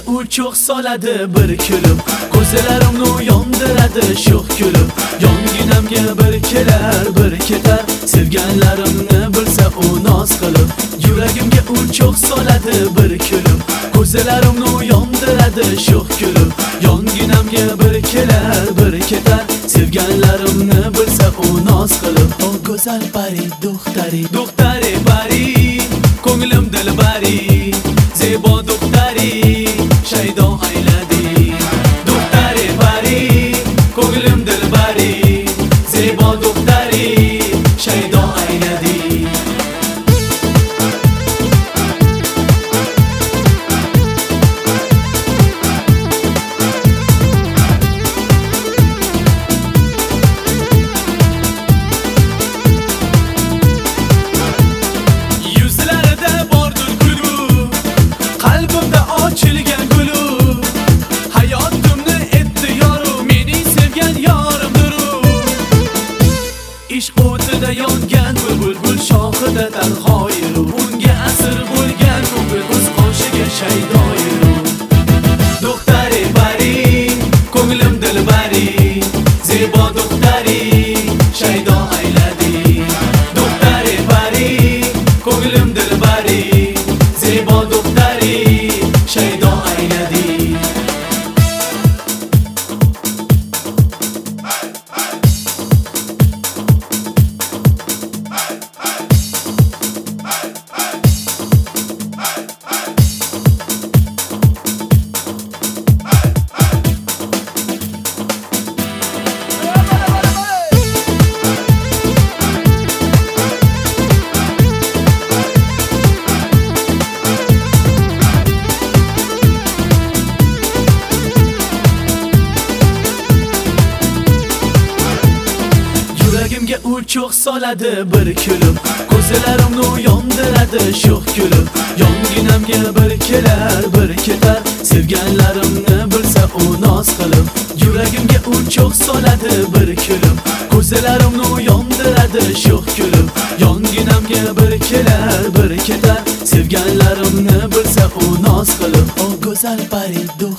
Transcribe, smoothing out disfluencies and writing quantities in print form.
u cho'q soladi bir kulib, ko'zlarimni yondiradi sho'x kulib. Yonginamga bir kelar bir ketar, sevganlarimni bilsa u noz qilib. Yuragimga u cho'q soladi bir kulib, ko'zlarimni yondiradi sho'x kulib. Yonginamga bir kelar bir ketar, sevganlarimni bilsa u noz qilib. O go'zal pari do'xtari, do'xtari pari, ko'nglim dilbari, zebo do'xtari, shaydo ayladi. Do'xtari pari, ko'nglim dilbari, zebo do'xtari, shaydo ayladi. Ishq o'tida yongan bulbul shoxida tanhoyiru, unga asir bo'lgan umr ko'z qoshiga shaydoyiru. Do'xtari pari, ko'nglim dilbari, zebo do'xtari, shaydo ayladi. Do'xtari pari, ko'nglim dilbari, zebo do'xtari, shaydo ayladi. Yuragimga u cho'q soladi bir kulib, ko'zlarimni yondiradi sho'x kulib. Yonginamga bir kelar bir ketar, sevganlarimni bilsa u noz qilib. Yuragimga u cho'q soladi bir kulib, ko'zlarimni yondiradi sho'x kulib. Yonginamga bir kelar bir ketar, sevganlarimni bilsa u noz qilib. O go'zal pari